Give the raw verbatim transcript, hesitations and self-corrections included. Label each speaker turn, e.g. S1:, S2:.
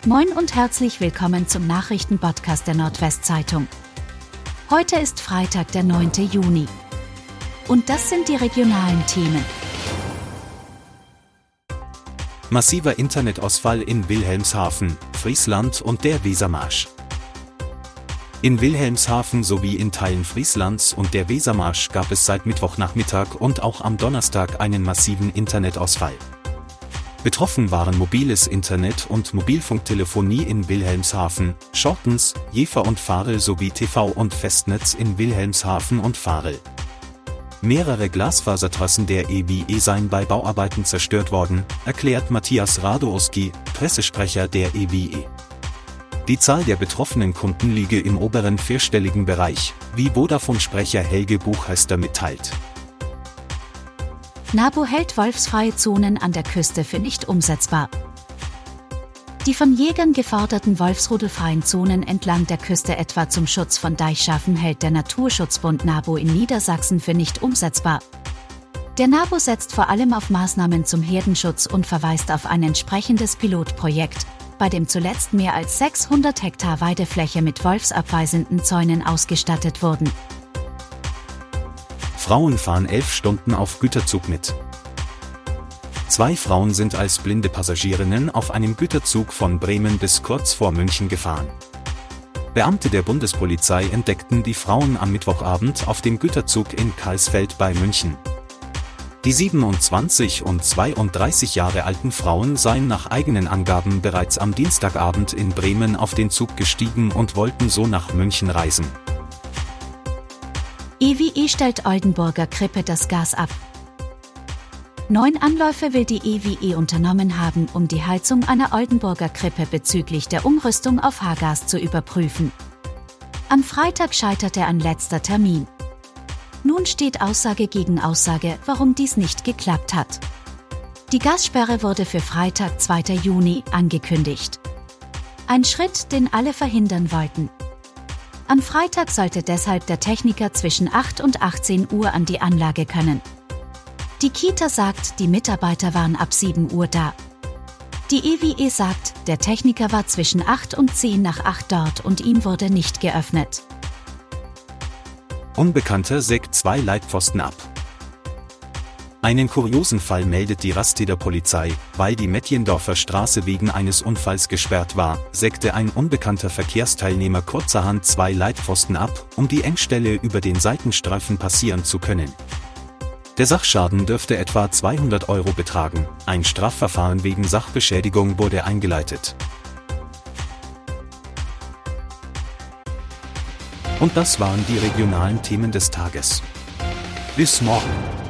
S1: Moin und herzlich willkommen zum Nachrichtenpodcast der Nordwestzeitung. Heute ist Freitag, der neunte Juni. Und das sind die regionalen Themen.
S2: Massiver Internetausfall in Wilhelmshaven, Friesland und der Wesermarsch. In Wilhelmshaven sowie in Teilen Frieslands und der Wesermarsch gab es seit Mittwochnachmittag und auch am Donnerstag einen massiven Internetausfall. Betroffen waren mobiles Internet und Mobilfunktelefonie in Wilhelmshaven, Schortens, Jever und Varel sowie T V und Festnetz in Wilhelmshaven und Varel. Mehrere Glasfasertrassen der E W E seien bei Bauarbeiten zerstört worden, erklärt Matthias Radowski, Pressesprecher der E W E. Die Zahl der betroffenen Kunden liege im oberen vierstelligen Bereich, wie Vodafone-Sprecher Helge Buchheister mitteilt.
S1: NABU hält wolfsfreie Zonen an der Küste für nicht umsetzbar. Die von Jägern geforderten wolfsrudelfreien Zonen entlang der Küste etwa zum Schutz von Deichschafen hält der Naturschutzbund NABU in Niedersachsen für nicht umsetzbar. Der NABU setzt vor allem auf Maßnahmen zum Herdenschutz und verweist auf ein entsprechendes Pilotprojekt, bei dem zuletzt mehr als sechshundert Hektar Weidefläche mit wolfsabweisenden Zäunen ausgestattet wurden.
S2: Frauen fahren elf Stunden auf Güterzug mit. Zwei Frauen sind als blinde Passagierinnen auf einem Güterzug von Bremen bis kurz vor München gefahren. Beamte der Bundespolizei entdeckten die Frauen am Mittwochabend auf dem Güterzug in Karlsfeld bei München. Die siebenundzwanzig und zweiunddreißig Jahre alten Frauen seien nach eigenen Angaben bereits am Dienstagabend in Bremen auf den Zug gestiegen und wollten so nach München reisen.
S1: E W E stellt Oldenburger Krippe das Gas ab. Neun Anläufe will die E W E unternommen haben, um die Heizung einer Oldenburger Krippe bezüglich der Umrüstung auf H-Gas zu überprüfen. Am Freitag scheiterte ein letzter Termin. Nun steht Aussage gegen Aussage, warum dies nicht geklappt hat. Die Gassperre wurde für Freitag, zweiter Juni, angekündigt. Ein Schritt, den alle verhindern wollten. Am Freitag sollte deshalb der Techniker zwischen acht und achtzehn Uhr an die Anlage können. Die Kita sagt, die Mitarbeiter waren ab sieben Uhr da. Die E W E sagt, der Techniker war zwischen acht und zehn nach acht dort und ihm wurde nicht geöffnet.
S2: Unbekannter sägt zwei Leitpfosten ab. Einen kuriosen Fall meldet die Rasteder Polizei, weil die Mettjendorfer Straße wegen eines Unfalls gesperrt war, sägte ein unbekannter Verkehrsteilnehmer kurzerhand zwei Leitpfosten ab, um die Engstelle über den Seitenstreifen passieren zu können. Der Sachschaden dürfte etwa zweihundert Euro betragen, ein Strafverfahren wegen Sachbeschädigung wurde eingeleitet. Und das waren die regionalen Themen des Tages. Bis morgen.